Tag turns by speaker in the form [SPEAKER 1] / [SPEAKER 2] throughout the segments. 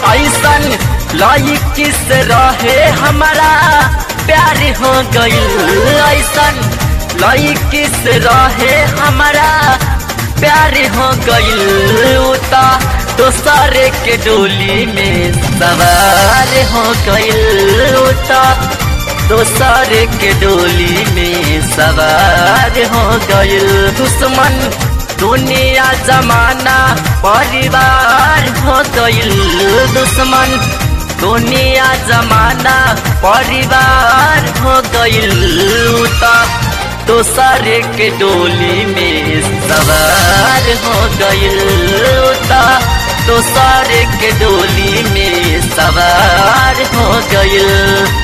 [SPEAKER 1] ऐसन लड़की से रहे हमारा प्यार हो गइल। ऐसन लड़की से रहे हमारा प्यार हो गइल। उता दोसर के डोली में सवार हो गइल। उता दोसर के डोली में सवार हो गइल। दुश्मन दुनिया जमाना परिवार हो गइल। दुश्मन दुनिया जमाना परिवार हो गइल। उता दोसर के डोली में सवार हो गइल। उता दोसर के डोली में सवार हो गइल।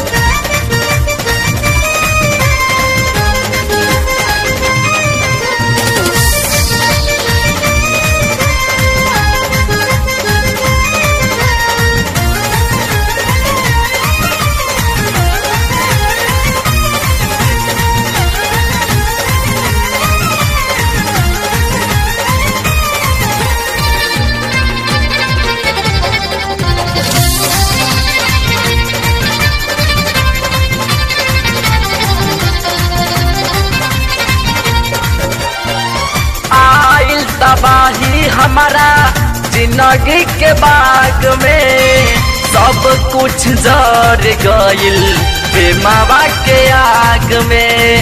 [SPEAKER 1] तबाही हमारा जिंदगी के बाग में सब कुछ जर गइल प्रेमवा के आग में।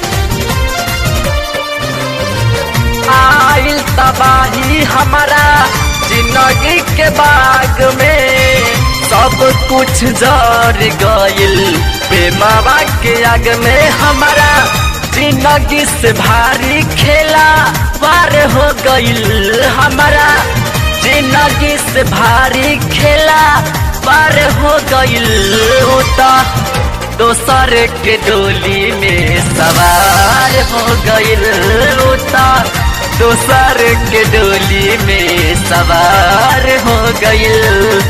[SPEAKER 1] आइल तबाही हमारा जिंदगी के बाग में सब कुछ जर गइल प्रेमवा के आग में। हमारा जिंदगी से भारी खेला पार हो गइल। हमारा जिंदगी से भारी खेला पार हो गइल। उता दोसर के डोली में सवार हो गइल। उता दोसर के डोली में सवार हो गइल।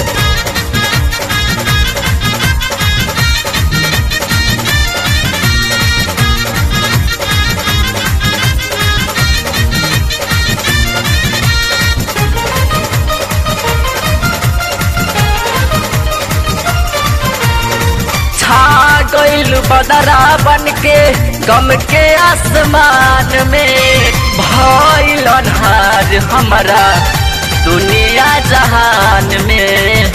[SPEAKER 1] गइल बदरा बन के गम के आसमान में भइल अन्हार हमारा दुनिया जहान में।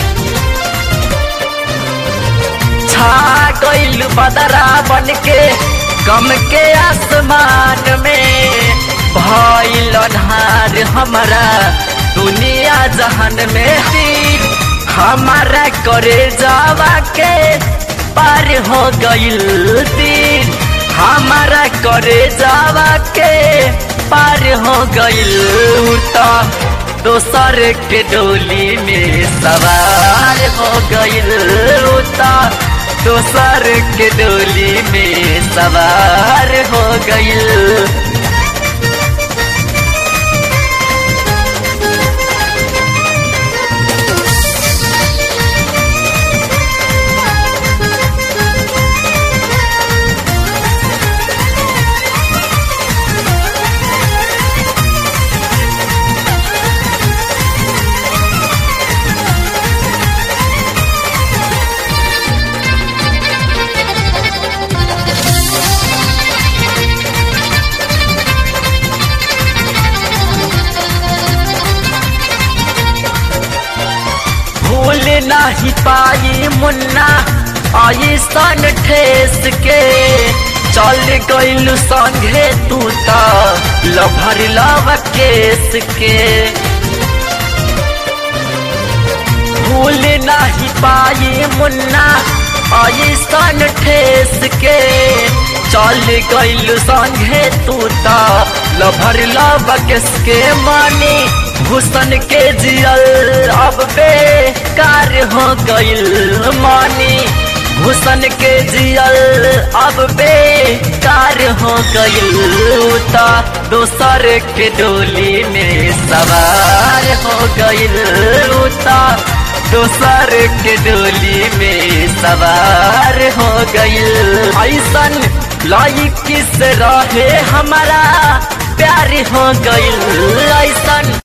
[SPEAKER 1] छा गइल बदरा बन के गम के आसमान में भइल अन्हार हमारा दुनिया जहान में। हमारा करे जावा के पार हो गइल दिन। हमारा करे जावा के पार हो गइल। उता दोसर के डोली में सवार हो गइल। उता दोसर के डोली में सवार हो गइल। भूल नहीं पाई मुन्ना ऐसन ठेस के चल गइल संगे तू तो लभर लव केस के। भूल नहीं पाई मुन्ना ऐसन ठेस के चल गइल संगे तू तो लभर लव केस के। मानी हुसन के जियल अब बेकार हो गइल। मानी हुसन के जियल अब बेकार हो गइल। उता दोसर के डोली में सवार हो गइल। उता दोसर के डोली में सवार हो गइल। ऐसन लड़की से रहे हमारा प्यार हो गइल। ऐसन